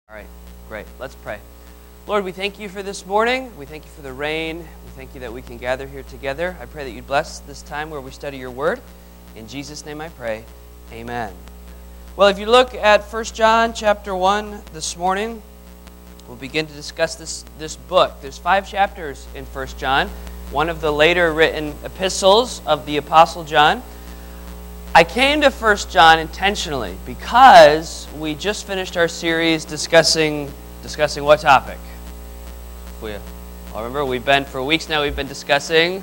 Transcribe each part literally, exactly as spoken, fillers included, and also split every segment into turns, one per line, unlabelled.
All right, great. Let's pray. Lord, we thank you for this morning. We thank you for the rain. We thank you that we can gather here together. I pray that you'd bless this time where we study your word. In Jesus' name I pray. Amen. Well, if you look at First John chapter one this morning, we'll begin to discuss this, this book. There's five chapters in First John, one of the later written epistles of the Apostle John. I came to First John intentionally because we just finished our series discussing discussing what topic? We all remember we've been for weeks now. We've been discussing.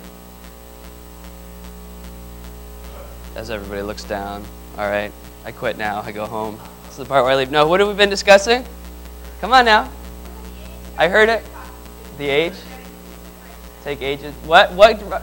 As everybody looks down, all right, I quit now. I go home. This is the part where I leave. No, what have we been discussing? Come on now. I heard it. The age. Take ages. What? What?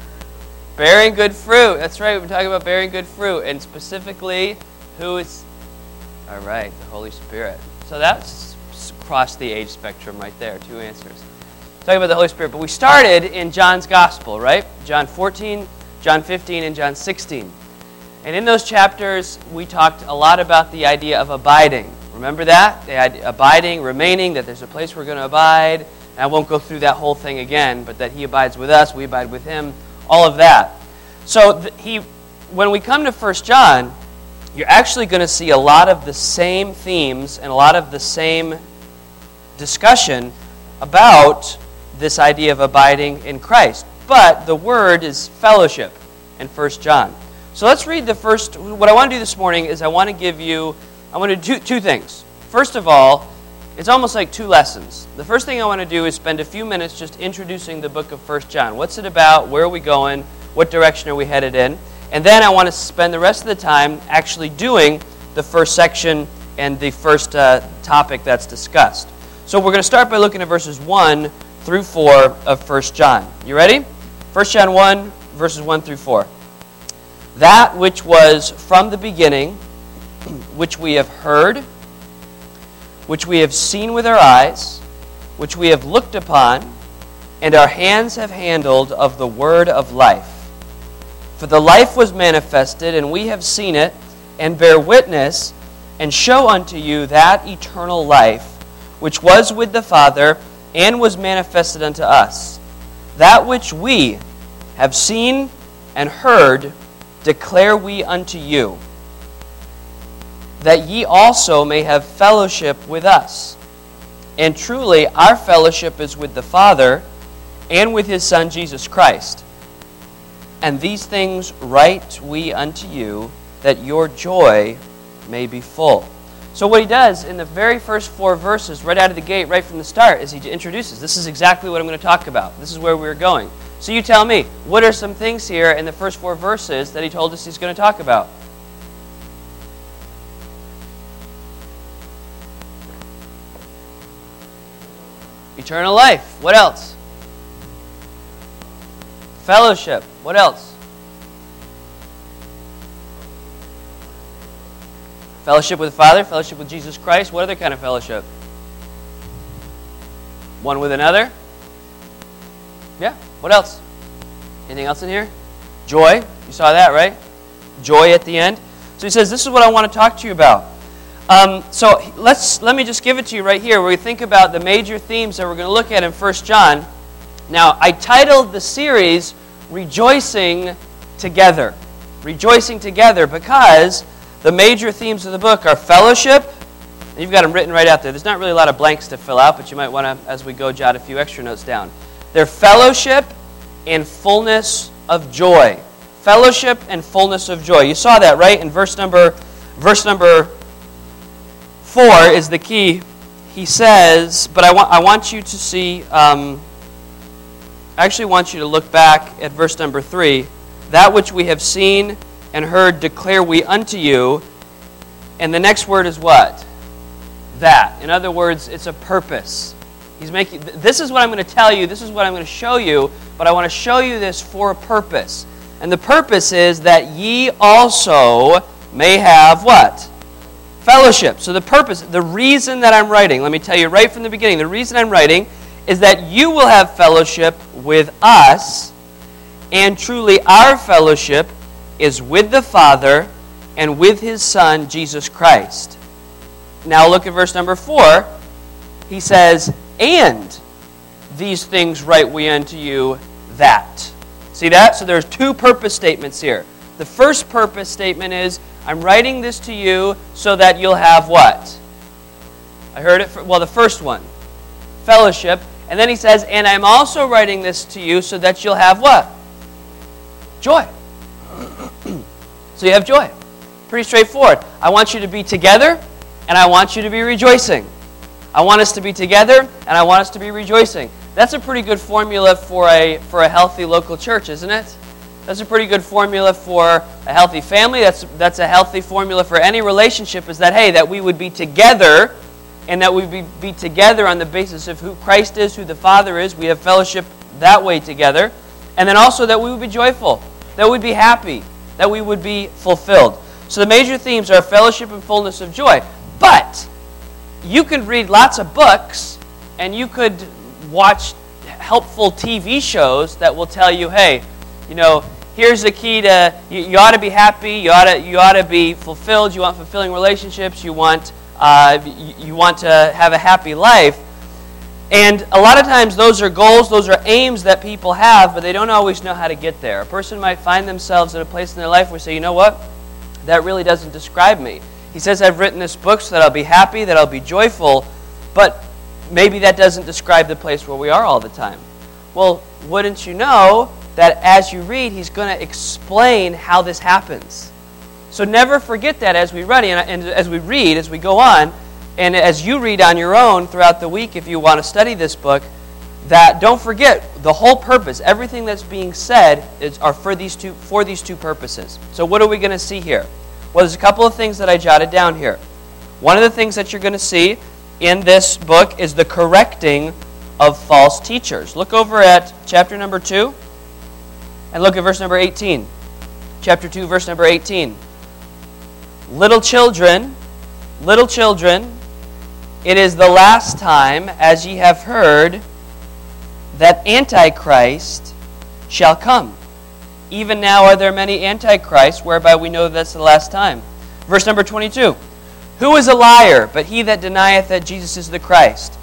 Bearing good fruit. That's right. We've been talking about bearing good fruit. And specifically, who is... All right, the Holy Spirit. So that's across the age spectrum right there. Two answers. Talking about the Holy Spirit. But we started in John's Gospel, right? John fourteen, John fifteen, and John sixteen. And in those chapters, we talked a lot about the idea of abiding. Remember that? The idea, abiding, remaining, that there's a place we're going to abide. And I won't go through that whole thing again, but that he abides with us, we abide with him. All of that. So the, he, when we come to First John, you're actually going to see a lot of the same themes and a lot of the same discussion about this idea of abiding in Christ. But the word is fellowship in First John. So let's read the first. What I want to do this morning is I want to give you, I want to do two things. First of all, it's almost like two lessons. The first thing I want to do is spend a few minutes just introducing the book of First John. What's it about? Where are we going? What direction are we headed in? And then I want to spend the rest of the time actually doing the first section and the first uh, topic that's discussed. So we're going to start by looking at verses one through four of First John. You ready? First John one, verses one through four. That which was from the beginning, which we have heard, which we have seen with our eyes, which we have looked upon, and our hands have handled of the word of life. For the life was manifested, and we have seen it, and bear witness, and show unto you that eternal life, which was with the Father, and was manifested unto us. That which we have seen and heard, declare we unto you, that ye also may have fellowship with us. And truly, our fellowship is with the Father and with his Son, Jesus Christ. And these things write we unto you, that your joy may be full. So what he does in the very first four verses, right out of the gate, right from the start, is he introduces, this is exactly what I'm going to talk about. This is where we're going. So you tell me, what are some things here in the first four verses that he told us he's going to talk about? Eternal life. What else? Fellowship. What else? Fellowship with the Father, fellowship with Jesus Christ. What other kind of fellowship? One with another? Yeah. What else? Anything else in here? Joy. You saw that, right? Joy at the end. So he says, this is what I want to talk to you about. Um, so let's let me just give it to you right here where we think about the major themes that we're going to look at in First John. Now, I titled the series Rejoicing Together. Rejoicing Together because the major themes of the book are fellowship. And you've got them written right out there. There's not really a lot of blanks to fill out, but you might want to, as we go, jot a few extra notes down. They're fellowship and fullness of joy. Fellowship and fullness of joy. You saw that, right? In verse number, verse number four is the key. He says, but I want I want you to see, um, I actually want you to look back at verse number three. That which we have seen and heard declare we unto you. And the next word is what? That. In other words, it's a purpose. He's making. This is what I'm going to tell you. This is what I'm going to show you. But I want to show you this for a purpose. And the purpose is that ye also may have what? Fellowship. So the purpose, the reason that I'm writing, let me tell you right from the beginning, the reason I'm writing is that you will have fellowship with us, and truly our fellowship is with the Father and with his Son, Jesus Christ. Now look at verse number four. he says, and these things write we unto you that. See that? So there's two purpose statements here. The first purpose statement is, I'm writing this to you so that you'll have what? I heard it, for, well, the first one, fellowship. And then he says, and I'm also writing this to you so that you'll have what? Joy. So you have joy. Pretty straightforward. I want you to be together, and I want you to be rejoicing. I want us to be together, and I want us to be rejoicing. That's a pretty good formula for a for a healthy local church, isn't it? That's a pretty good formula for a healthy family. That's that's a healthy formula for any relationship, is that, hey, that we would be together, and that we be, be together on the basis of who Christ is, who the Father is. We have fellowship that way together. And then also that we would be joyful, that we would be happy, that we would be fulfilled. So the major themes are fellowship and fullness of joy. But you could read lots of books, and you could watch helpful T V shows that will tell you, hey, you know, here's the key to, you, you ought to be happy, you ought to, you ought to be fulfilled, you want fulfilling relationships, you want, uh, you, you want to have a happy life. And a lot of times those are goals, those are aims that people have, but they don't always know how to get there. A person might find themselves in a place in their life where they say, you know what, that really doesn't describe me. He says, I've written this book so that I'll be happy, that I'll be joyful, but maybe that doesn't describe the place where we are all the time. Well, wouldn't you know that as you read, he's going to explain how this happens. So never forget that as we read, and as we read, as we go on, and as you read on your own throughout the week, if you want to study this book, that don't forget the whole purpose, everything that's being said is are for these two for these two purposes. So what are we going to see here? Well, there's a couple of things that I jotted down here. One of the things that you're going to see in this book is the correcting of false teachers. Look over at chapter number two and look at verse number eighteen. Chapter two, verse number eighteen. Little children, little children, it is the last time, as ye have heard, that Antichrist shall come. Even now are there many antichrists, whereby we know that's the last time. Verse number twenty-two. Who is a liar, but he that denieth that Jesus is the Christ?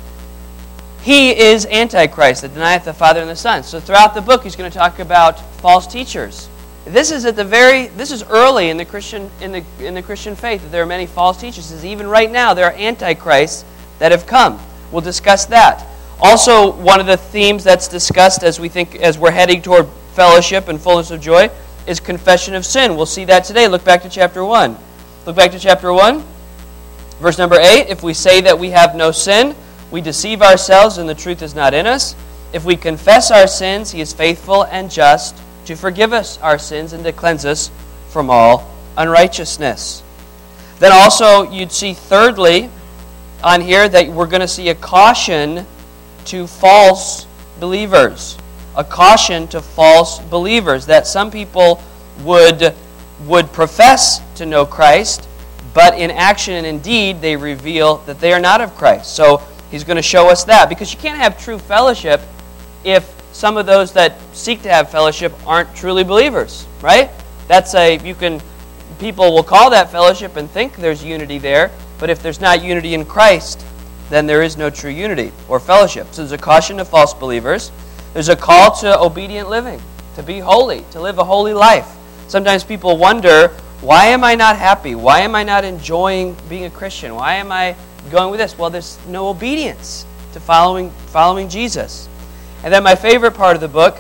He is Antichrist, that denieth the Father and the Son. So throughout the book, he's going to talk about false teachers. This is at the very. This is early in the Christian in the in the Christian faith that there are many false teachers. It says even right now there are antichrists that have come. We'll discuss that. Also, one of the themes that's discussed as we think as we're heading toward fellowship and fullness of joy is confession of sin. We'll see that today. Look back to chapter one. Look back to chapter one, verse number eight. If we say that we have no sin, we deceive ourselves and the truth is not in us. If we confess our sins, he is faithful and just to forgive us our sins and to cleanse us from all unrighteousness. Then also you'd see thirdly on here that we're going to see a caution to false believers. A caution to false believers, that some people would, would profess to know Christ, but in action and in deed they reveal that they are not of Christ. So he's going to show us that, because you can't have true fellowship if some of those that seek to have fellowship aren't truly believers, right? That's a, you can, people will call that fellowship and think there's unity there, but if there's not unity in Christ, then there is no true unity or fellowship. So there's a caution to false believers. There's a call to obedient living, to be holy, to live a holy life. Sometimes people wonder, why am I not happy? Why am I not enjoying being a Christian? Why am I going with this? Well, there's no obedience to following following Jesus. And then my favorite part of the book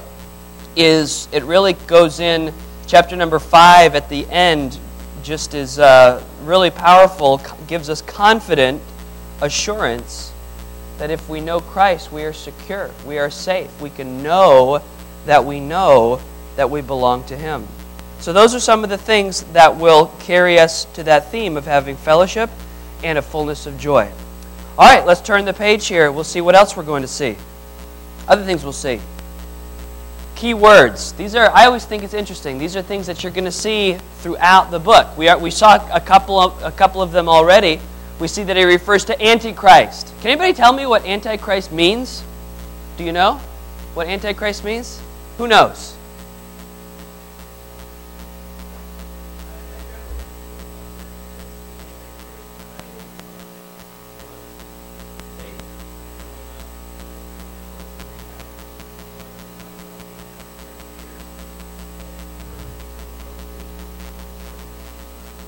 is, it really goes in, chapter number five at the end, just is uh, really powerful, gives us confident assurance that if we know Christ, we are secure, we are safe. We can know that we know that we belong to Him. So those are some of the things that will carry us to that theme of having fellowship and a fullness of joy. All right, let's turn the page here. We'll see what else we're going to see. Other things we'll see. Key words. These are, I always think it's interesting. These are things that you're going to see throughout the book. We are, we saw a couple of a couple of them already. We see that he refers to Antichrist. Can anybody tell me what Antichrist means? Do you know what Antichrist means? Who knows?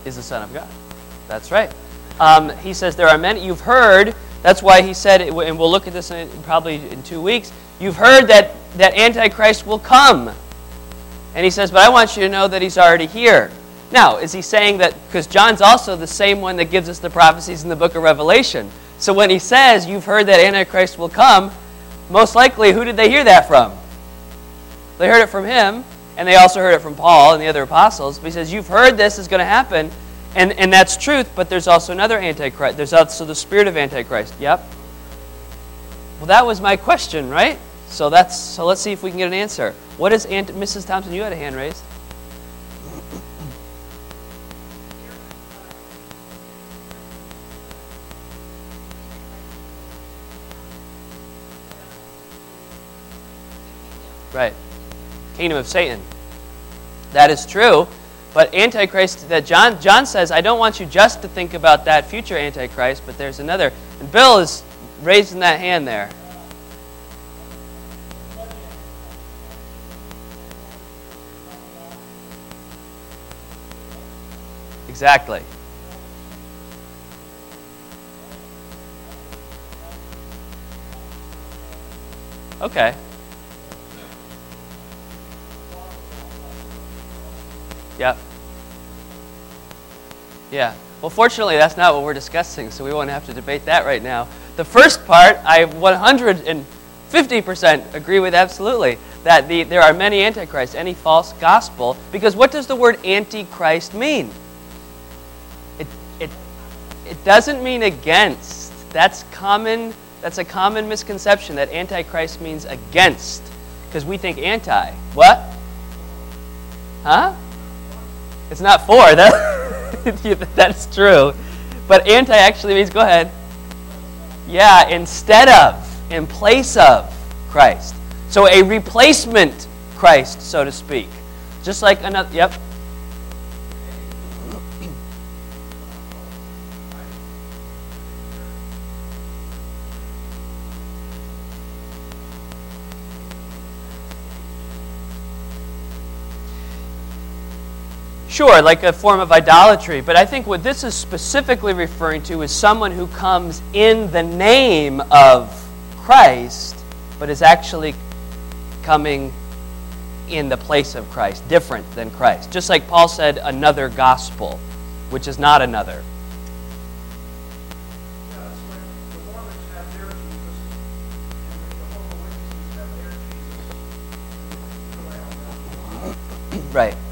is the Son of God. That's right. Um, he says there are many, you've heard, that's why he said, and we'll look at this in, probably in two weeks, you've heard that, that Antichrist will come. And he says, but I want you to know that he's already here. Now, is he saying that, because John's also the same one that gives us the prophecies in the book of Revelation. So when he says, you've heard that Antichrist will come, most likely, who did they hear that from? They heard it from him, and they also heard it from Paul and the other apostles. But he says, you've heard this is going to happen, and, and that's truth, but there's also another Antichrist. There's also the spirit of Antichrist. Yep. Well, that was my question, right? So that's so let's see if we can get an answer. What is Ant- Missus Thompson, you had a hand raised. Right. Kingdom of Satan. That is true. But Antichrist, that John John says, I don't want you just to think about that future Antichrist, but there's another. And Bill is raising that hand there. Exactly. Okay. Yep. Yeah. Well, fortunately, that's not what we're discussing, so we won't have to debate that right now. The first part, I one hundred fifty percent agree with absolutely, that the, there are many antichrists, any false gospel, because what does the word antichrist mean? It, it, it doesn't mean against. That's common. That's a common misconception, that antichrist means against, because we think anti. What? Huh? It's not for. That, that's true. But anti actually means, go ahead. Yeah, instead of, in place of Christ. So a replacement Christ, so to speak. Just like another, yep. Sure, like a form of idolatry. But I think what this is specifically referring to is someone who comes in the name of Christ, but is actually coming in the place of Christ, different than Christ. Just like Paul said, another gospel, which is not another.
Yeah, it's like the Mormons have their Jesus, and the Jehovah's Witnesses have their Jesus.
Right.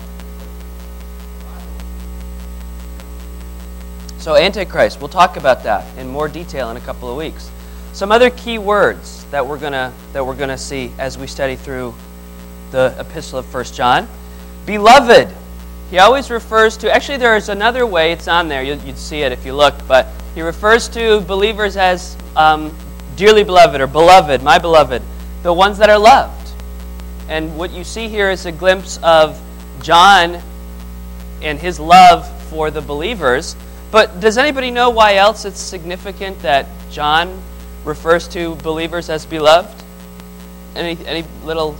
So Antichrist, we'll talk about that in more detail in a couple of weeks. Some other key words that we're gonna that we're gonna see as we study through the epistle of First John. Beloved. He always refers to, actually there is another way, it's on there, you'd, you'd see it if you look, but he refers to believers as um, dearly beloved or beloved, my beloved, the ones that are loved. And what you see here is a glimpse of John and his love for the believers. But does anybody know why else it's significant that John refers to believers as beloved? Any any little...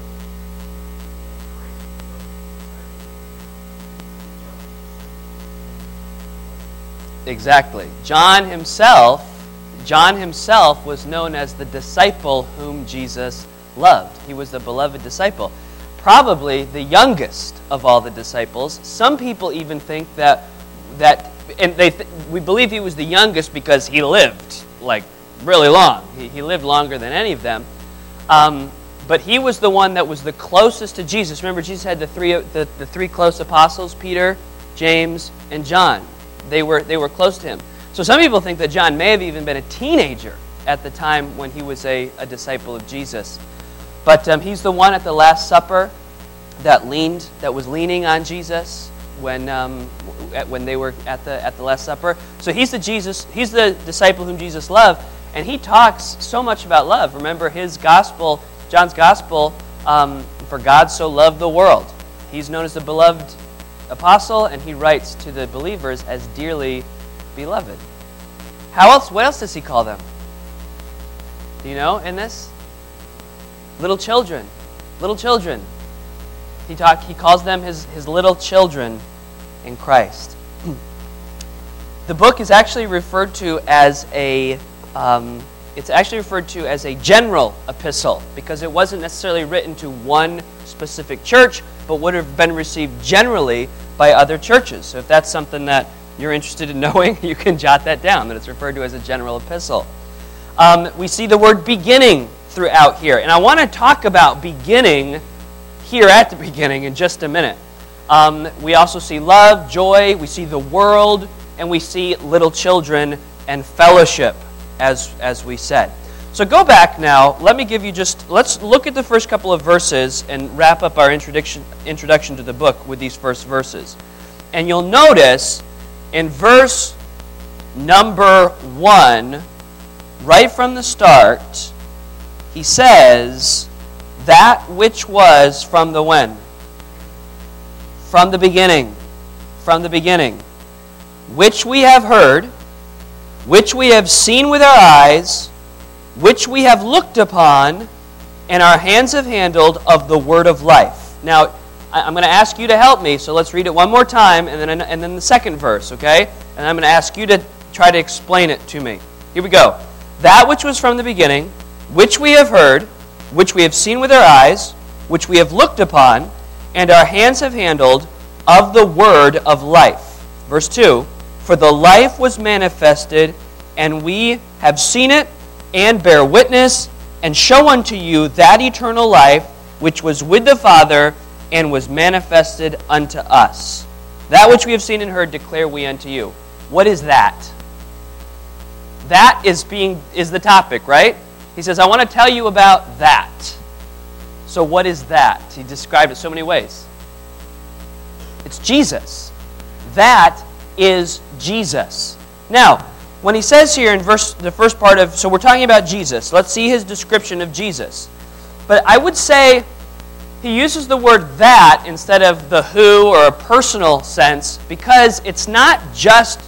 Exactly. John himself, John himself was known as the disciple whom Jesus loved. He was the beloved disciple. Probably the youngest of all the disciples. Some people even think that that and they th- we believe he was the youngest because he lived like really long. He, he lived longer than any of them. Um, but he was the one that was the closest to Jesus. Remember, Jesus had the three the, the three close apostles, Peter, James, and John. They were they were close to him. So some people think that John may have even been a teenager at the time when he was a, a disciple of Jesus. But um, he's the one at the Last Supper that leaned, that was leaning on Jesus when um, at, when they were at the at the Last Supper. So he's the Jesus, he's the disciple whom Jesus loved, and he talks so much about love. Remember his gospel, John's gospel, um, for God so loved the world. He's known as the beloved apostle, and he writes to the believers as dearly beloved. How else? What else does he call them? Do you know in this? Little children, little children. He talk. He calls them his his little children in Christ. the book is actually referred to as a, um, it's actually referred to as a general epistle because it wasn't necessarily written to one specific church, but would have been received generally by other churches. So if that's something that you're interested in knowing, you can jot that down, that it's referred to as a general epistle. Um, we see the word beginning throughout here, and I want to talk about beginning here at the beginning in just a minute. Um, we also see love, joy, we see the world, and we see little children and fellowship, as, as we said. So go back now. Let me give you just, let's look at the first couple of verses and wrap up our introduction, introduction to the book with these first verses. And you'll notice in verse number one, right from the start, he says, that which was from the when? From the beginning. From the beginning. Which we have heard, which we have seen with our eyes, which we have looked upon, and our hands have handled of the word of life. Now, I'm going to ask you to help me, so let's read it one more time, and then and then the second verse, okay? And I'm going to ask you to try to explain it to me. Here we go. That which was from the beginning, which we have heard, which we have seen with our eyes, which we have looked upon, and our hands have handled of the word of life. Verse two, for the life was manifested, and we have seen it, and bear witness, and show unto you that eternal life, which was with the Father, and was manifested unto us. That which we have seen and heard declare we unto you. What is that? That is being is the topic, right? He says, I want to tell you about that. So what is that? He described it so many ways. It's Jesus. That is Jesus. Now, when he says here in verse the first part of, so we're talking about Jesus. Let's see his description of Jesus. But I would say he uses the word that instead of the who or a personal sense because it's not just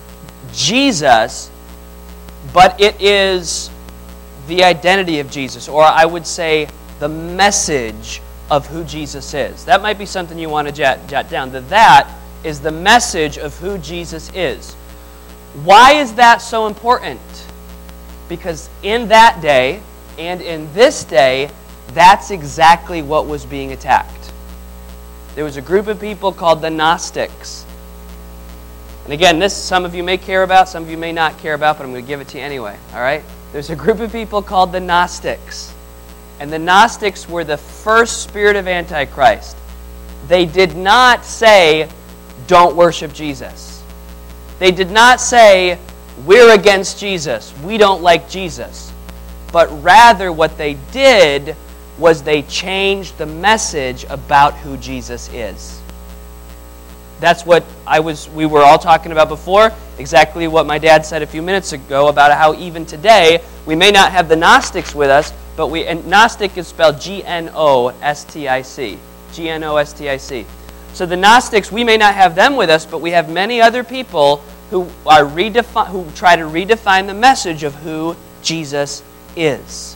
Jesus, but it is the identity of Jesus, or I would say the message of who Jesus is. That might be something you want to jot, jot down. The that is the message of who Jesus is. Why is that so important? Because in that day and in this day, that's exactly what was being attacked. There was a group of people called the Gnostics. And again, this some of you may care about, some of you may not care about, but I'm going to give it to you anyway. All right? There's a group of people called the Gnostics. And the Gnostics were the first spirit of Antichrist. They did not say, don't worship Jesus. They did not say, we're against Jesus. We don't like Jesus. But rather what they did was they changed the message about who Jesus is. That's what I was. We were all talking about before, exactly what my dad said a few minutes ago about how even today, we may not have the Gnostics with us, but we, and Gnostic is spelled G N O S T I C. G N O S T I C. So the Gnostics, we may not have them with us, but we have many other people who are redefi- who try to redefine the message of who Jesus is.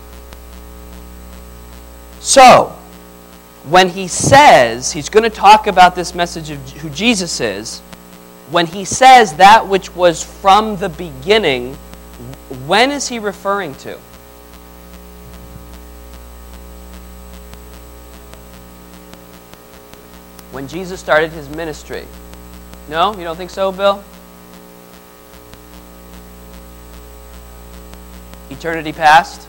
So, when he says, he's going to talk about this message of who Jesus is, when he says that which was from the beginning, when is he referring to? When Jesus started his ministry. No? You don't think so, Bill? Eternity past?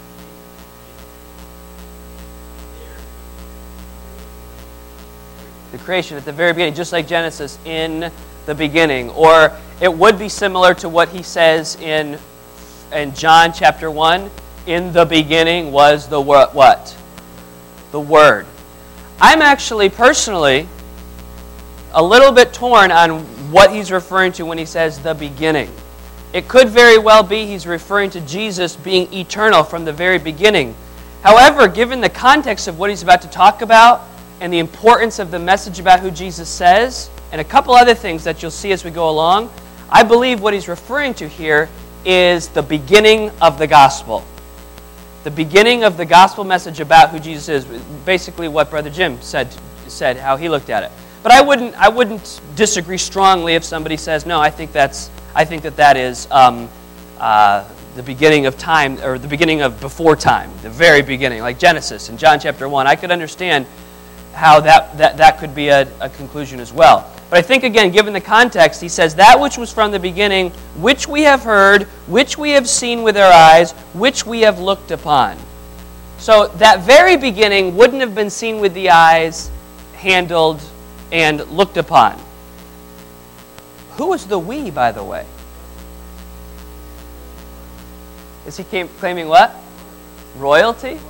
The creation at the very beginning, just like Genesis, in the beginning. Or it would be similar to what he says in, in John chapter one. In the beginning was the word, what? The Word. I'm actually personally a little bit torn on what he's referring to when he says the beginning. It could very well be he's referring to Jesus being eternal from the very beginning. However, given the context of what he's about to talk about and the importance of the message about who Jesus says, and a couple other things that you'll see as we go along, I believe what he's referring to here is the beginning of the gospel. The beginning of the gospel message about who Jesus is. Basically what Brother Jim said, said how he looked at it. But I wouldn't I wouldn't disagree strongly if somebody says, no, I think that's I think that that is um, uh, the beginning of time, or the beginning of before time, the very beginning, like Genesis in John chapter one. I could understand how that, that, that could be a, a conclusion as well. But I think, again, given the context, he says, that which was from the beginning, which we have heard, which we have seen with our eyes, which we have looked upon. So that very beginning wouldn't have been seen with the eyes, handled, and looked upon. Who was the we, by the way? Is he came, claiming what? Royalty?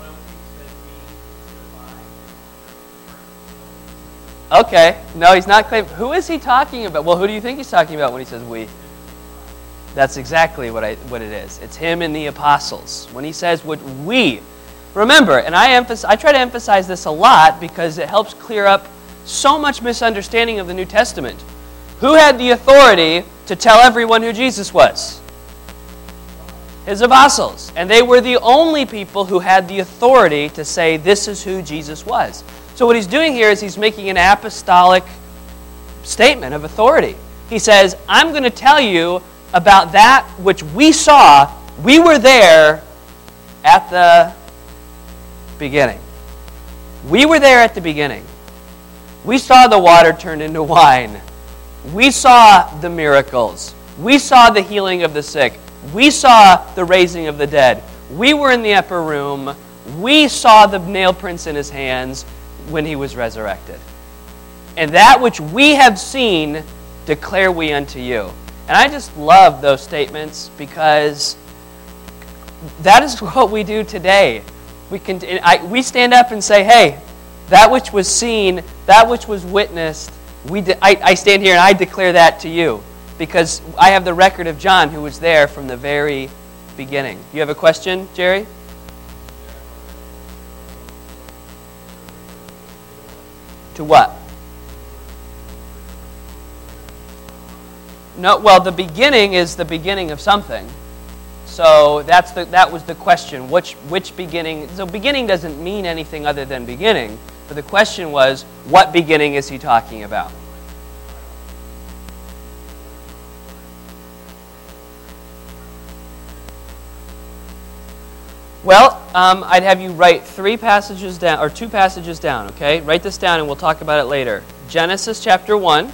Okay. No, he's not claiming. Who is he talking about? Well, who do you think he's talking about when he says we? That's exactly what I what it is. It's him and the apostles. When he says what we, remember, and I emphasize, I try to emphasize this a lot because it helps clear up so much misunderstanding of the New Testament. Who had the authority to tell everyone who Jesus was? His apostles. And they were the only people who had the authority to say this is who Jesus was. So what he's doing here is he's making an apostolic statement of authority. He says, I'm going to tell you about that which we saw. We were there at the beginning. We were there at the beginning. We saw the water turned into wine. We saw the miracles. We saw the healing of the sick. We saw the raising of the dead. We were in the upper room. We saw the nail prints in his hands when he was resurrected. And that which we have seen, declare we unto you. And I just love those statements because that is what we do today. We can, I, we stand up and say, hey, that which was seen, that which was witnessed, we de- I, I stand here and I declare that to you because I have the record of John who was there from the very beginning. You have a question, Jerry? To what? No, well, the beginning is the beginning of something. So that's the that was the question. Which which beginning? So beginning doesn't mean anything other than beginning. But the question was, what beginning is he talking about? Well, um, I'd have you write three passages down, or two passages down, okay? Write this down and we'll talk about it later. Genesis chapter one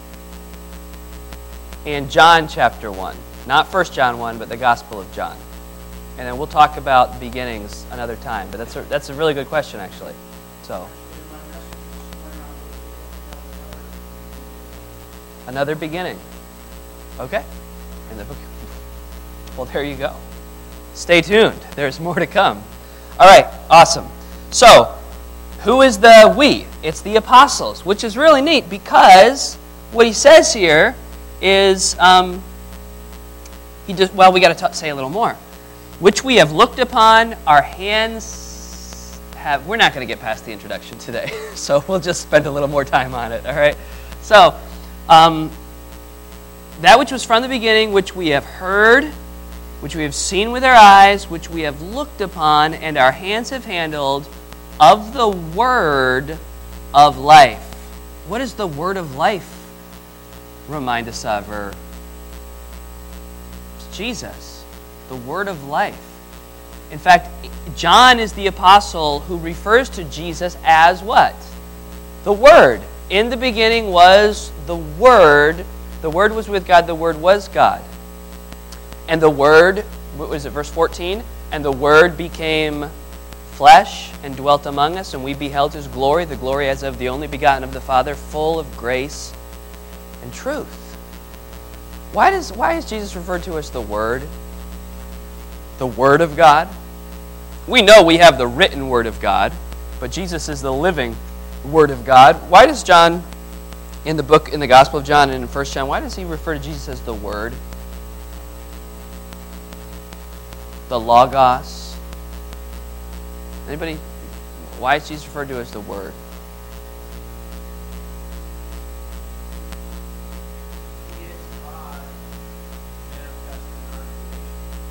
and John chapter one. Not First John one, but the Gospel of John. And then we'll talk about beginnings another time. But that's a, that's a really good question, actually. So, another beginning. Okay? In the book. Well, there you go. Stay tuned. There's more to come. All right, awesome. So, who is the we? It's the apostles, which is really neat because what he says here is, um, he just, well, we got to say a little more. Which we have looked upon, our hands have, we're not going to get past the introduction today, so we'll just spend a little more time on it, all right? So, um, that which was from the beginning, which we have heard, which we have seen with our eyes, which we have looked upon, and our hands have handled, of the word of life. What does the word of life remind us of? Or it's Jesus, the word of life. In fact, John is the apostle who refers to Jesus as what? The Word. In the beginning was the Word. The Word was with God. The Word was God. And the Word, what was it, verse fourteen? And the Word became flesh and dwelt among us, and we beheld His glory, the glory as of the only begotten of the Father, full of grace and truth. Why does why is Jesus referred to as the Word? The Word of God? We know we have the written Word of God, but Jesus is the living Word of God. Why does John, in the book, in the Gospel of John and in First John, why does he refer to Jesus as the Word? The Logos. Anybody? Why is Jesus referred to as the Word?
He is God manifest in our creation.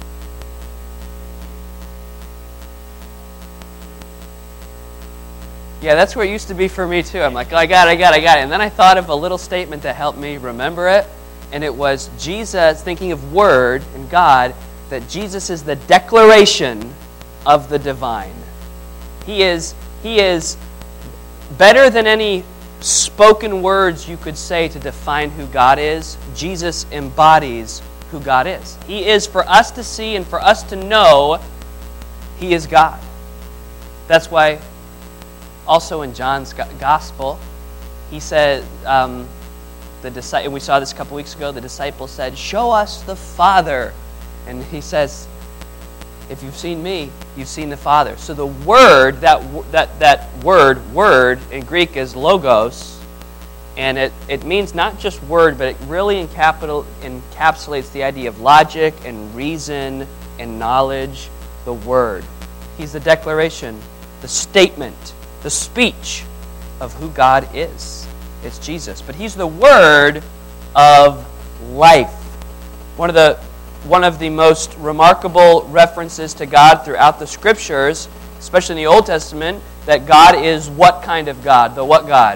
Yeah, that's where it used to be for me too. I'm like, oh, I got it, I got it, I got it. And then I thought of a little statement that helped me remember it. And it was Jesus, thinking of Word and God, that Jesus is the declaration of the divine. He is, he is better than any spoken words you could say to define who God is. Jesus embodies who God is. He is, for us to see and for us to know, He is God. That's why also in John's Gospel, he said, um, the disci- and we saw this a couple weeks ago, the disciple said, "Show us the Father." And he says, if you've seen me, you've seen the Father. So the word, that that that word, word in Greek is logos, and it, it means not just word, but it really in capital encapsulates the idea of logic and reason and knowledge, the Word. He's the declaration, the statement, the speech of who God is. It's Jesus. But He's the Word of life. One of the one of the most remarkable references to God throughout the Scriptures, especially in the Old Testament, that God is what kind of God? The what God?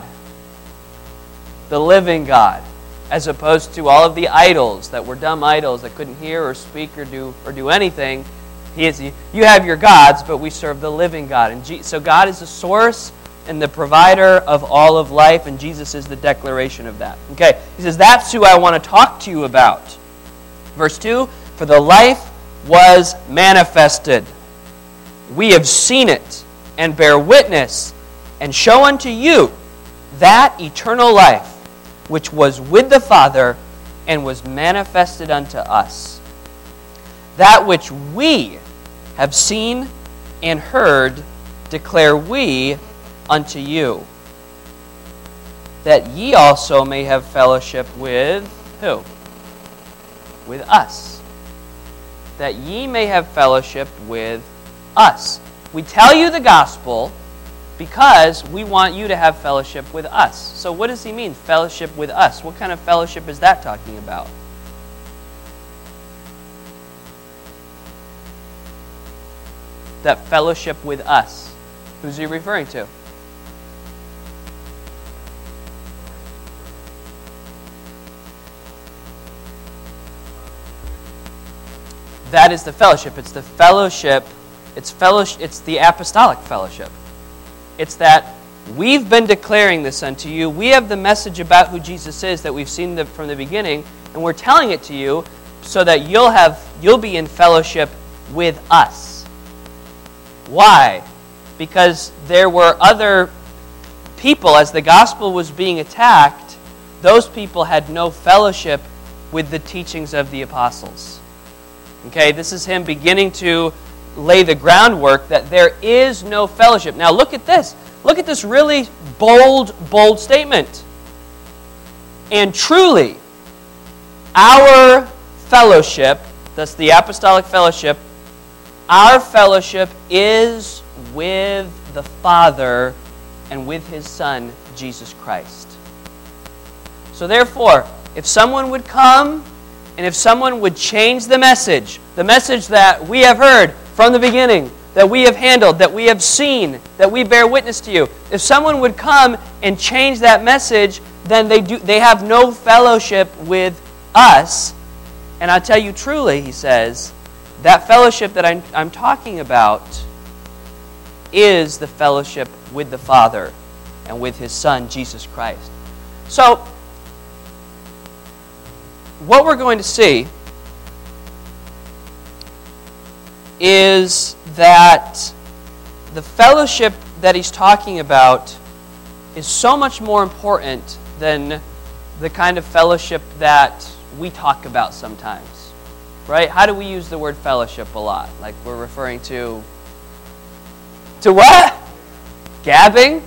The living God. As opposed to all of the idols that were dumb idols that couldn't hear or speak or do or do anything. He is, you have your gods, but we serve the living God. And so God is the source and the provider of all of life, and Jesus is the declaration of that. Okay, he says, that's who I want to talk to you about. Verse two, for the life was manifested. We have seen it and bear witness and show unto you that eternal life which was with the Father and was manifested unto us. That which we have seen and heard declare we unto you, that ye also may have fellowship with who? With us. That ye may have fellowship with us. We tell you the gospel because we want you to have fellowship with us. So what does he mean, fellowship with us? What kind of fellowship is that talking about? That fellowship with us. Who's he referring to? That is the fellowship. It's the fellowship. It's fellowship. It's the apostolic fellowship. It's that we've been declaring this unto you. We have the message about who Jesus is that we've seen the, from the beginning, and we're telling it to you so that you'll have you'll be in fellowship with us. Why? Because there were other people, as the gospel was being attacked, those people had no fellowship with the teachings of the apostles. Okay, this is him beginning to lay the groundwork that there is no fellowship. Now look at this. Look at this really bold, bold statement. And truly, our fellowship, that's the apostolic fellowship, our fellowship is with the Father and with His Son, Jesus Christ. So therefore, if someone would come and if someone would change the message, the message that we have heard from the beginning, that we have handled, that we have seen, that we bear witness to you, if someone would come and change that message, then they do they have no fellowship with us. And I tell you truly, he says, that fellowship that I'm, I'm talking about is the fellowship with the Father and with His Son, Jesus Christ. So, what we're going to see is that the fellowship that he's talking about is so much more important than the kind of fellowship that we talk about sometimes. Right? How do we use the word fellowship a lot? Like we're referring to... To what? Gabbing?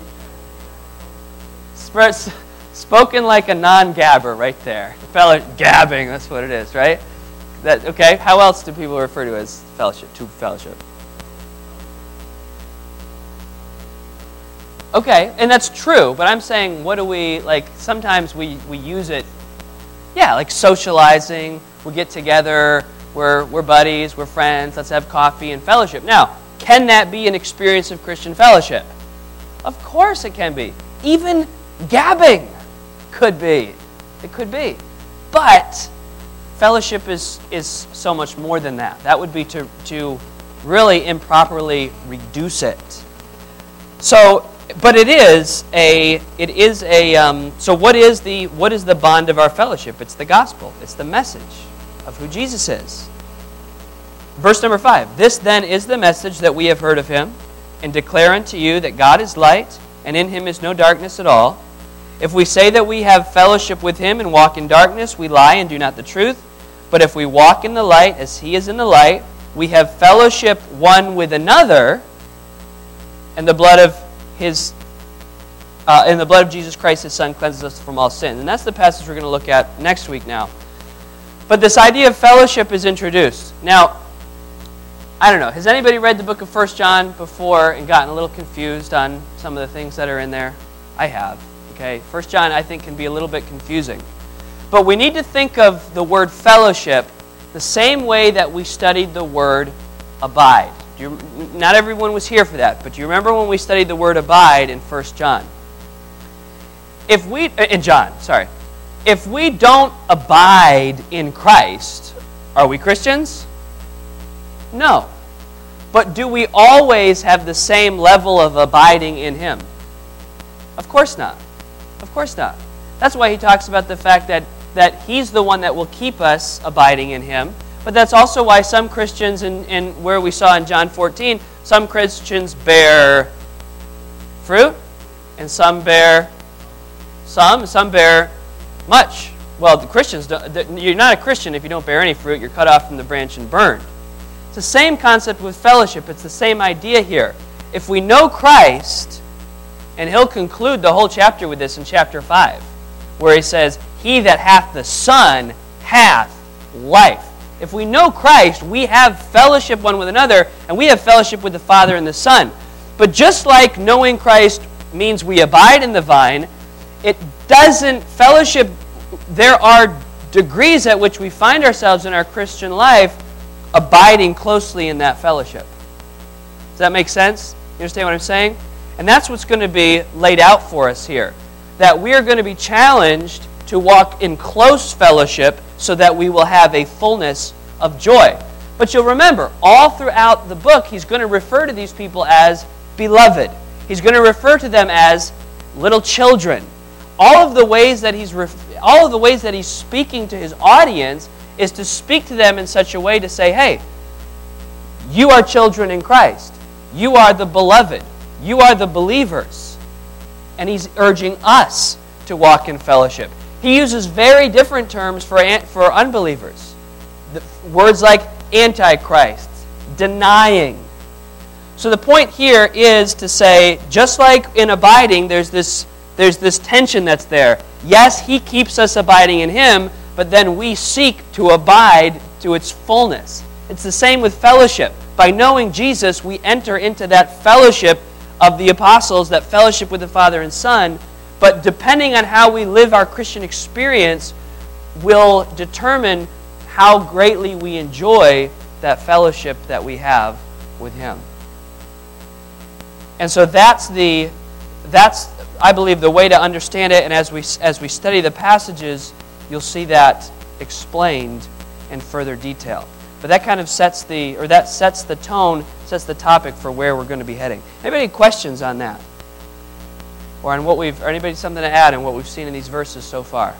Spoken like a non-gabber right there. Fellow, gabbing, that's what it is, right? That okay? How else do people refer to as fellowship, to fellowship? Okay, and that's true, but I'm saying, what do we, like, sometimes we, we use it, yeah, like socializing, we get together, we're, we're buddies, we're friends, let's have coffee and fellowship. Now, can that be an experience of Christian fellowship? Of course it can be. Even gabbing could be. It could be. But fellowship is, is so much more than that. That would be to, to really improperly reduce it. So, but it is a, it is a, um, so what is the, what is the bond of our fellowship? It's the gospel. It's the message of who Jesus is. Verse number five, this then is the message that we have heard of him, and declare unto you that God is light, and in him is no darkness at all. If we say that we have fellowship with him and walk in darkness, we lie and do not the truth. But if we walk in the light as he is in the light, we have fellowship one with another, and the blood of his, uh, and the blood of Jesus Christ, his Son, cleanses us from all sin. And that's the passage we're going to look at next week now. But this idea of fellowship is introduced. Now, I don't know, has anybody read the book of First John before and gotten a little confused on some of the things that are in there? I have. Okay, First John, I think, can be a little bit confusing. But we need to think of the word fellowship the same way that we studied the word abide. Do you, not everyone was here for that, but do you remember when we studied the word abide in First John? If we, in John, sorry. If we don't abide in Christ, are we Christians? No. But do we always have the same level of abiding in him? Of course not. Of course not. That's why he talks about the fact that, that he's the one that will keep us abiding in him. But that's also why some Christians, in, in where we saw in John fourteen, some Christians bear fruit, and some bear some, some bear much. Well, the Christians, don't, you're not a Christian if you don't bear any fruit. You're cut off from the branch and burned. It's the same concept with fellowship. It's the same idea here. If we know Christ, and he'll conclude the whole chapter with this in chapter five, where he says, he that hath the Son hath life. If we know Christ, we have fellowship one with another, and we have fellowship with the Father and the Son. But just like knowing Christ means we abide in the vine, it doesn't, fellowship, there are degrees at which we find ourselves in our Christian life abiding closely in that fellowship. Does that make sense? You understand what I'm saying? And that's what's going to be laid out for us here. That we are going to be challenged to walk in close fellowship so that we will have a fullness of joy. But you'll remember, all throughout the book, he's going to refer to these people as beloved. He's going to refer to them as little children. All of the ways that he's ref- all of the ways that he's speaking to his audience is to speak to them in such a way to say, hey, you are children in Christ. You are the beloved. You are the believers. And he's urging us to walk in fellowship. He uses very different terms for, for unbelievers. The, words like antichrist, denying. So the point here is to say, just like in abiding, there's this, there's this tension that's there. Yes, he keeps us abiding in him, but then we seek to abide to its fullness. It's the same with fellowship. By knowing Jesus, we enter into that fellowship of the apostles, that fellowship with the Father and Son. But depending on how we live our Christian experience will determine how greatly we enjoy that fellowship that we have with him. And so that's the that's I believe the way to understand it, and as we as we study the passages, you'll see that explained in further detail. But that kind of sets the or that sets the tone, sets the topic for where we're going to be heading. Anybody any questions on that? Or on what we've or anybody something to add on what we've seen in these verses so far?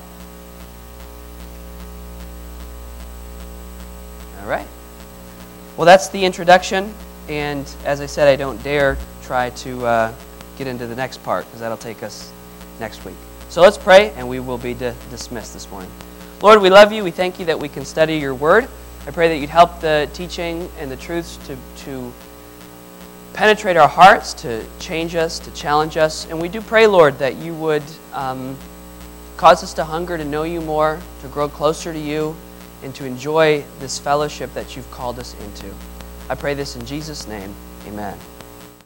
All right. Well, that's the introduction, and as I said, I don't dare try to uh, get into the next part because that'll take us next week. So let's pray, and we will be di- dismissed this morning. Lord, we love you. We thank you that we can study your word. I pray that you'd help the teaching and the truths to, to penetrate our hearts, to change us, to challenge us. And we do pray, Lord, that you would um, cause us to hunger to know you more, to grow closer to you, and to enjoy this fellowship that you've called us into. I pray this in Jesus' name. Amen.